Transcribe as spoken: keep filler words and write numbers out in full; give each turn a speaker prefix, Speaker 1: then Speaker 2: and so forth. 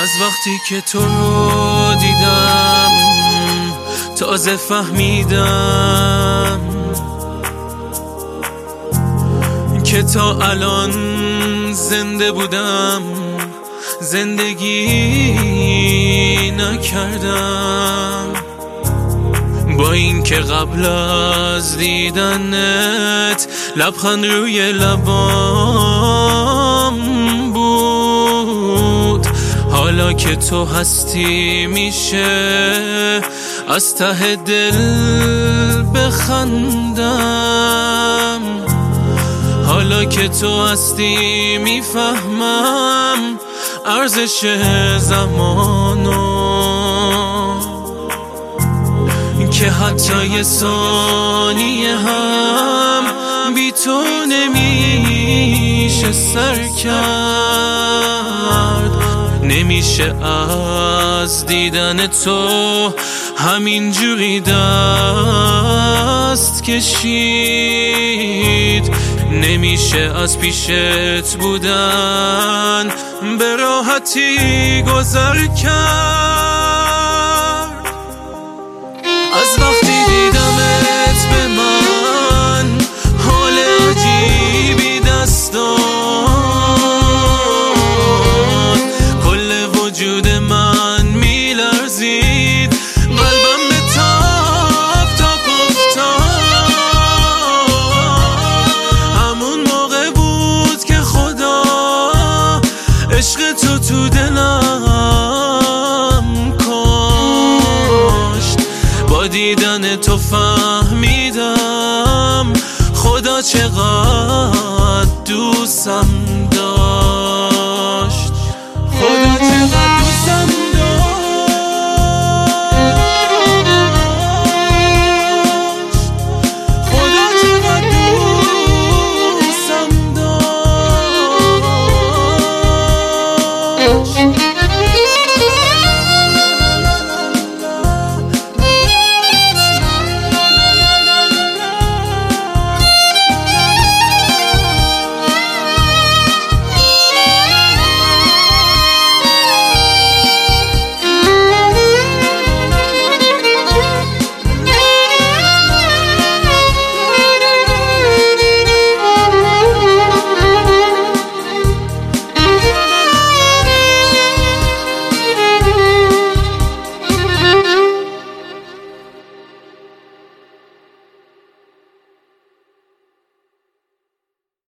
Speaker 1: از وقتی که تو رو دیدم تازه فهمیدم که تا الان زنده بودم زندگی نکردم. با این که قبل از دیدنت لبخند روی لبام بود، حالا که تو هستی میشه از ته دل بخندم. حالا که تو هستی میفهمم ارزش زمانو، که حتی یه ثانیه هم بی تو نمیشه سر کرد. نمیشه از دیدن تو همین جوری دست کشید. نمیشه از پیشت بودن به راحتی گذر کرد. از وقتی دیدمت به من حال عجیبی دست داد، کل وجود من میلرزید، قلبم به تاب تاب افتاد. همون موقع بود که خدا عشق تو تو دلم کاشت. با دیدن تو فهمیدم خدا چقدر دوستم داشت، خدا چقدر دوستم داشت، خدا چقدر دوستم داشت.